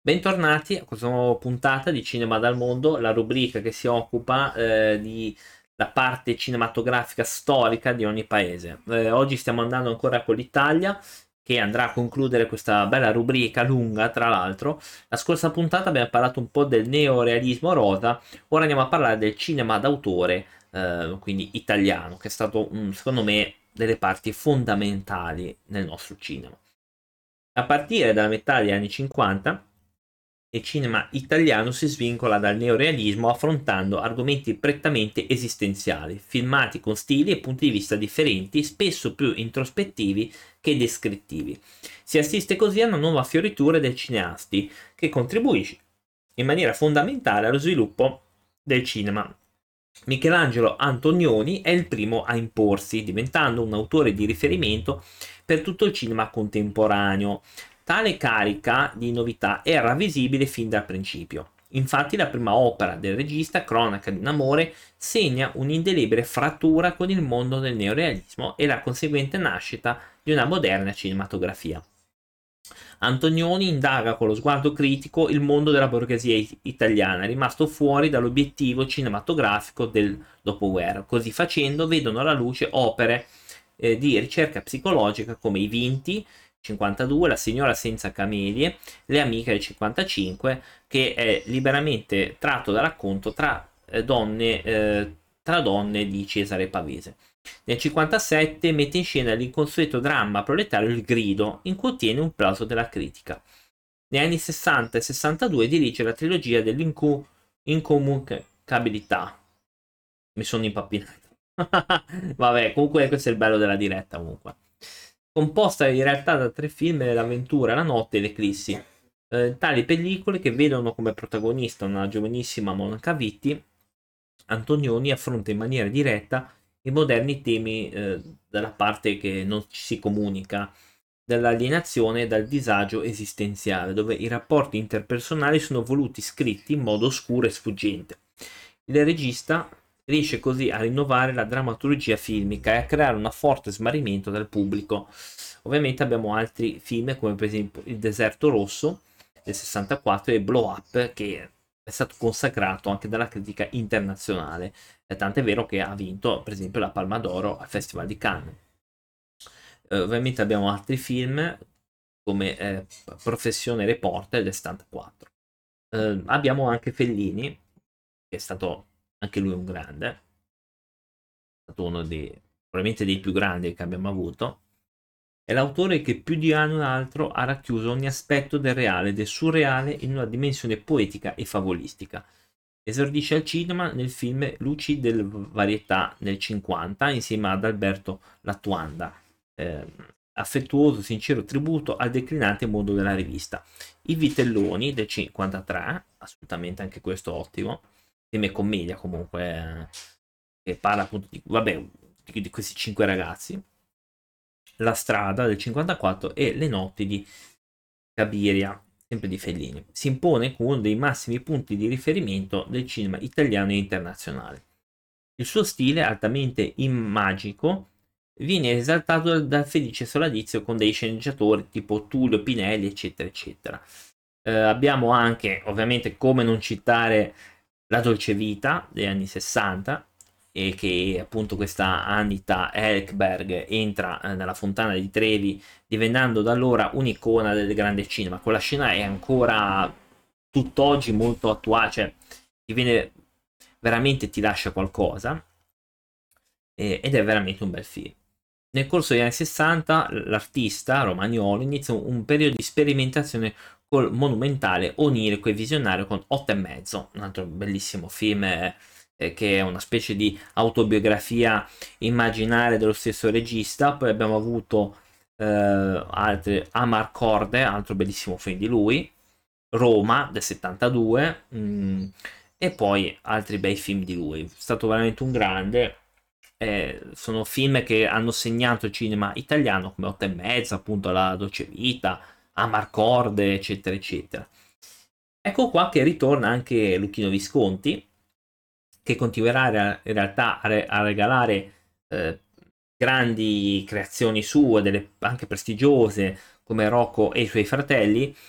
Bentornati a questa nuova puntata di Cinema dal Mondo, la rubrica che si occupa di la parte cinematografica storica di ogni paese. Oggi stiamo andando ancora con l'Italia, che andrà a concludere questa bella rubrica lunga, tra l'altro. La scorsa puntata abbiamo parlato un po' del neorealismo rosa, ora andiamo a parlare del cinema d'autore, quindi italiano, che è stato, secondo me, delle parti fondamentali nel nostro cinema. A partire dalla metà degli anni 50, il cinema italiano si svincola dal neorealismo affrontando argomenti prettamente esistenziali, filmati con stili e punti di vista differenti, spesso più introspettivi che descrittivi. Si assiste così a una nuova fioritura dei cineasti che contribuisce in maniera fondamentale allo sviluppo del cinema. Michelangelo Antonioni è il primo a imporsi, diventando un autore di riferimento per tutto il cinema contemporaneo. Tale carica di novità era visibile fin dal principio. Infatti la prima opera del regista, Cronaca di un amore, segna un'indelebile frattura con il mondo del neorealismo e la conseguente nascita di una moderna cinematografia. Antonioni indaga con lo sguardo critico il mondo della borghesia italiana, rimasto fuori dall'obiettivo cinematografico del dopoguerra. Così facendo vedono alla luce opere di ricerca psicologica come I Vinti, 52, La signora senza camelie, Le amiche del 55, che è liberamente tratto da racconto tra donne di Cesare Pavese. Nel 1957 mette in scena l'inconsueto dramma proletario Il Grido, in cui ottiene un plauso della critica. Negli anni 60 e 62 dirige la trilogia dell'incomunicabilità. Mi sono impappinato. Vabbè, comunque questo è il bello della diretta comunque. Composta in realtà da tre film: L'avventura, La notte e L'eclissi. Tali pellicole, che vedono come protagonista una giovanissima Monica Vitti, Antonioni affronta in maniera diretta i moderni temi dalla parte che non ci si comunica, dall'alienazione e dal disagio esistenziale, dove i rapporti interpersonali sono voluti scritti in modo oscuro e sfuggente. Il regista riesce così a rinnovare la drammaturgia filmica e a creare un forte smarrimento del pubblico. Ovviamente abbiamo altri film come per esempio Il deserto rosso del 64 e Blow Up, che è stato consacrato anche dalla critica internazionale, tant'è vero che ha vinto per esempio la Palma d'Oro al Festival di Cannes. Ovviamente abbiamo altri film come Professione Reporter del 74. Abbiamo anche Fellini, che è stato anche lui un grande, è stato uno dei, probabilmente dei più grandi che abbiamo avuto. È l'autore che più di un altro ha racchiuso ogni aspetto del reale e del surreale in una dimensione poetica e favolistica. Esordisce al cinema nel film Luci del Varietà nel 50 insieme ad Alberto Lattuanda. Eh, Affettuoso, sincero tributo al declinante mondo della rivista. I Vitelloni del 53, assolutamente anche questo ottimo. Film e commedia comunque, che parla appunto di, vabbè, di questi cinque ragazzi. La strada del 54 e Le notti di Cabiria, sempre di Fellini. Si impone come uno dei massimi punti di riferimento del cinema italiano e internazionale. Il suo stile, altamente immagico, viene esaltato dal felice sodalizio con dei sceneggiatori tipo Tullio Pinelli, eccetera, eccetera. Abbiamo anche, ovviamente, come non citare La dolce vita degli anni 60, e che appunto questa Anita Ekberg entra nella fontana di Trevi diventando da allora un'icona del grande cinema. Quella scena è ancora tutt'oggi molto attuale, cioè ti viene veramente, ti lascia qualcosa, ed è veramente un bel film. Nel corso degli anni 60 l'artista Romagnolo inizia un periodo di sperimentazione col monumentale, onirico e visionario con 8 e mezzo, un altro bellissimo film, che è una specie di autobiografia immaginaria dello stesso regista. Poi abbiamo avuto altre, Amarcord, altro bellissimo film di lui, Roma del 72, e poi altri bei film di lui. È stato veramente un grande. Sono film che hanno segnato il cinema italiano, come 8 e mezza, appunto La Dolce Vita, Amarcord, eccetera, eccetera. Ecco qua che ritorna anche Luchino Visconti, che continuerà in realtà a regalare eh, grandi creazioni sue, delle anche prestigiose, come Rocco e i suoi fratelli,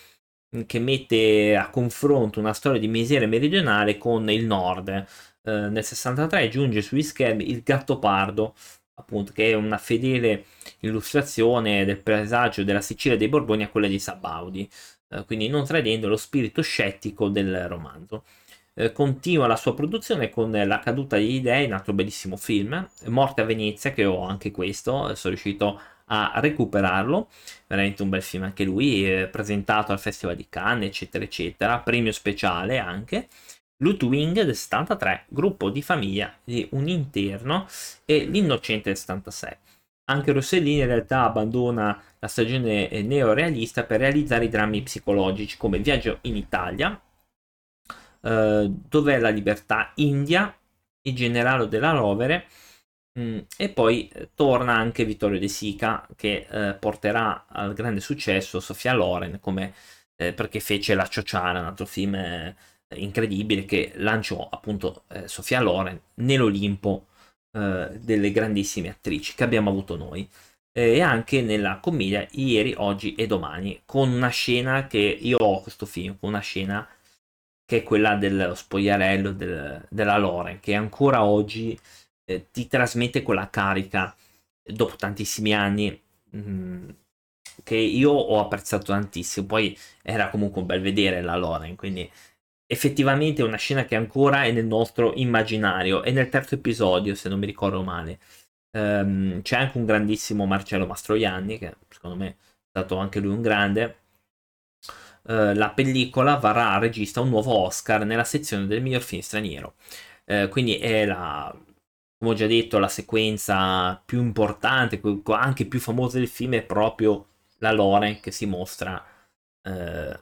che mette a confronto una storia di miseria meridionale con il nord. Nel 63 giunge sugli schermi Il Gattopardo, appunto, che è una fedele illustrazione del paesaggio della Sicilia dei Borboni a quella di Sabaudi, quindi non tradendo lo spirito scettico del romanzo. Continua la sua produzione con La caduta degli dei, un altro bellissimo film, Morte a Venezia, che ho anche questo, sono riuscito a recuperarlo, veramente un bel film anche lui, presentato al Festival di Cannes, eccetera, eccetera, premio speciale anche. Ludwig del 73, gruppo di famiglia di un interno, e L'Innocente del 76. Anche Rossellini in realtà abbandona la stagione neorealista per realizzare i drammi psicologici come Viaggio in Italia, Dov'è la libertà, India, Il generale della Rovere, e poi torna anche Vittorio De Sica, che porterà al grande successo Sofia Loren, perché fece La Ciociara, un altro film incredibile che lanciò appunto Sofia Loren nell'Olimpo delle grandissime attrici che abbiamo avuto noi. E anche nella commedia Ieri, Oggi e Domani, con una scena che io ho questo film, con una scena che è quella dello spogliarello della Loren, che ancora oggi ti trasmette quella carica dopo tantissimi anni, che io ho apprezzato tantissimo. Poi era comunque un bel vedere la Loren, quindi effettivamente è una scena che ancora è nel nostro immaginario. E nel terzo episodio, se non mi ricordo male, c'è anche un grandissimo Marcello Mastroianni, che secondo me è stato anche lui un grande. La pellicola varrà a regista un nuovo Oscar nella sezione del miglior film straniero. Quindi è come ho già detto, la sequenza più importante, anche più famosa del film, è proprio la Loren che si mostra eh,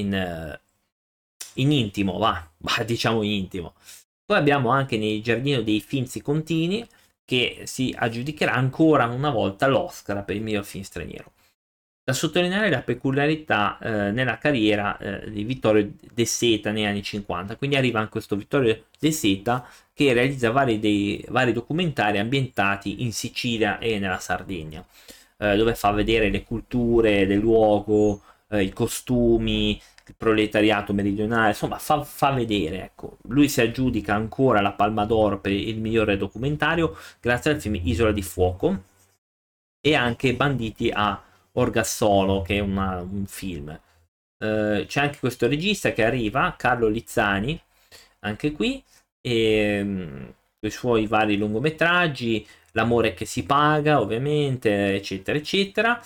in intimo, diciamo in intimo. Poi abbiamo anche nei giardini dei Finzi Contini, che si aggiudicherà ancora una volta l'Oscar per il miglior film straniero. Da sottolineare la peculiarità nella carriera di Vittorio De Seta negli anni 50, quindi arriva anche questo Vittorio De Seta che realizza vari documentari ambientati in Sicilia e nella Sardegna, dove fa vedere le culture del luogo, i costumi, il proletariato meridionale, insomma fa vedere, ecco. Lui si aggiudica ancora la Palma d'Oro per il migliore documentario grazie al film Isola di Fuoco e anche Banditi a Orgassolo, che è un film. C'è anche questo regista che arriva, Carlo Lizzani, anche qui, e i suoi vari lungometraggi, L'amore che si paga, ovviamente, eccetera, eccetera.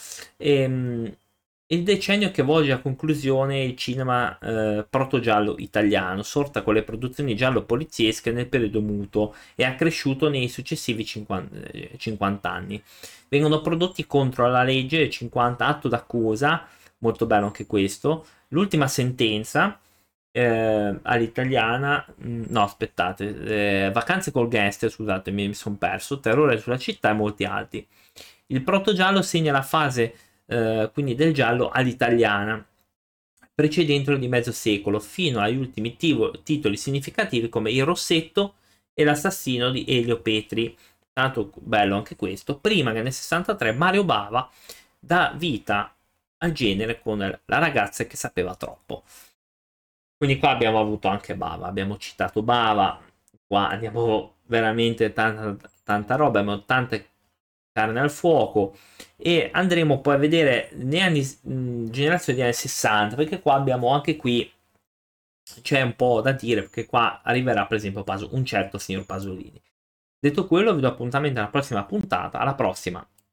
Il decennio che volge a conclusione il cinema proto-giallo italiano, sorta con le produzioni giallo-poliziesche nel periodo muto e ha cresciuto nei successivi 50 anni. Vengono prodotti contro la legge 50 atto d'accusa, molto bello anche questo. L'ultima sentenza all'italiana, no, aspettate, Vacanze col gangster, scusate, mi sono perso. Terrore sulla città e molti altri. Il protogiallo segna la fase quindi del giallo all'italiana, precedendolo di mezzo secolo, fino agli ultimi titoli significativi come Il Rossetto e L'assassino di Elio Petri. Tanto bello anche questo, prima che nel 63 Mario Bava dà vita al genere con La ragazza che sapeva troppo. Quindi qua abbiamo avuto anche Bava, abbiamo citato Bava, qua andiamo veramente tanta roba, abbiamo tante carne al fuoco e andremo poi a vedere generazione degli anni 60, perché qua abbiamo anche qui c'è un po' da dire, perché qua arriverà per esempio un certo signor Pasolini. Detto quello, vi do appuntamento alla prossima puntata, alla prossima!